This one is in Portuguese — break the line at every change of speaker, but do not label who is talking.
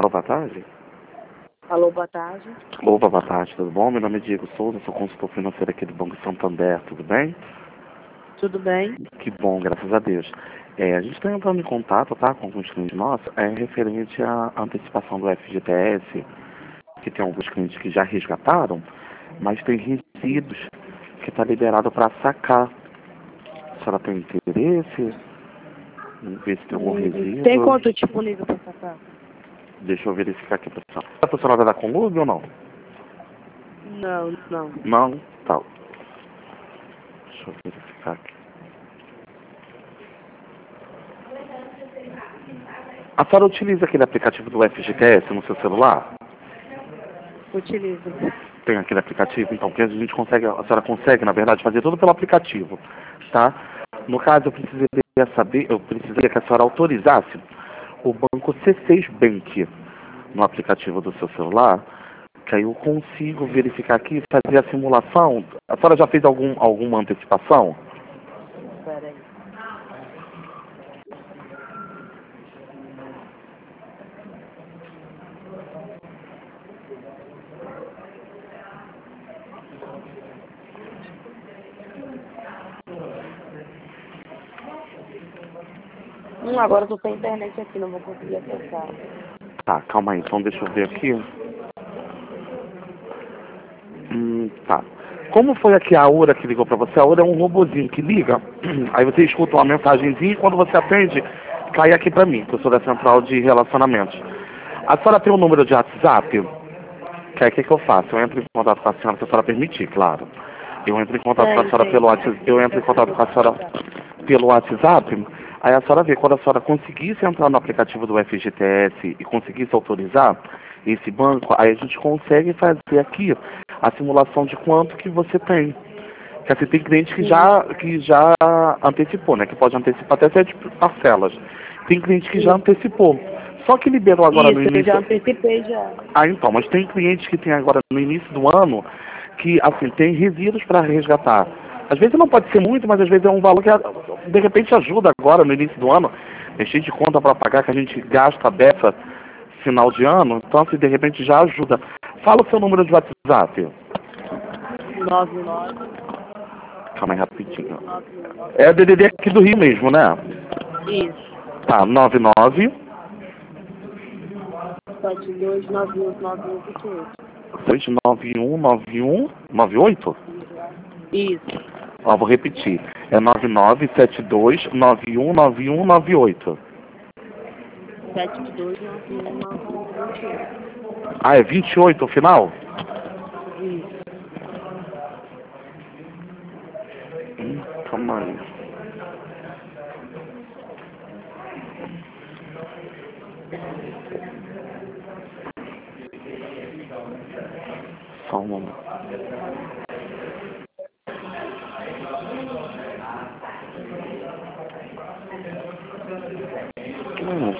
Alô, boa tarde.
Alô, boa tarde.
Opa, boa tarde, tudo bom? Meu nome é Diego Souza, sou consultor financeiro aqui do Banco Santander, tudo bem?
Tudo bem?
Que bom, graças a Deus. A gente está entrando em contato, tá, com alguns clientes nossos, referente à antecipação do FGTS, que tem alguns clientes que já resgataram, mas tem resíduos que está liberado para sacar. A senhora tem interesse em ver se tem algum resíduo?
Tem quanto disponível para sacar?
Deixa eu verificar aqui, pessoal. A senhora vai dar com lube ou não?
Não, não.
Não? Tá. Deixa eu verificar aqui. A senhora utiliza aquele aplicativo do FGTS no seu celular?
Utilizo.
Tem aquele aplicativo, então, que a senhora consegue, na verdade, fazer tudo pelo aplicativo, tá? No caso, eu precisaria que a senhora autorizasse o banco C6 Bank no aplicativo do seu celular, que aí eu consigo verificar aqui, fazer a simulação. A senhora já fez alguma antecipação?
Espera aí. Agora eu tô sem internet aqui, não vou conseguir acessar.
Tá, calma aí, então deixa eu ver aqui. Tá. Como foi aqui a Aura que ligou pra você? A Aura é um robozinho que liga, aí você escuta uma mensagenzinha e quando você atende, cai aqui pra mim, que eu sou da central de relacionamentos. A senhora tem um número de WhatsApp? Que aí o que eu faço? Eu entro em contato com a senhora, se a senhora permitir, claro. Eu entro em contato com a senhora pelo WhatsApp, eu entro em contato com a senhora pelo WhatsApp, aí a senhora vê, quando a senhora conseguisse entrar no aplicativo do FGTS e conseguisse autorizar esse banco, aí a gente consegue fazer aqui a simulação de quanto que você tem. Porque assim, tem cliente que já antecipou, né? Que pode antecipar até 7 parcelas. Tem cliente que já antecipou. Só que liberou agora no início.
Eu já antecipei já.
Ah, então, mas tem clientes que tem agora no início do ano que, assim, tem resíduos para resgatar. Às vezes não pode ser muito, mas às vezes é um valor que, de repente, ajuda agora no início do ano. É cheio de conta para pagar que a gente gasta dessa final de ano, então, assim, de repente já ajuda. Fala o seu número de WhatsApp.
99.
Calma aí rapidinho. É a DDD aqui do Rio mesmo, né?
Isso.
Tá, 99
72919128.
2919198.
Isso.
Ó, vou repetir. É 9972919198.
72919128.
Ah, é 28 o final?
Isso.
Calma aí. Só um momento.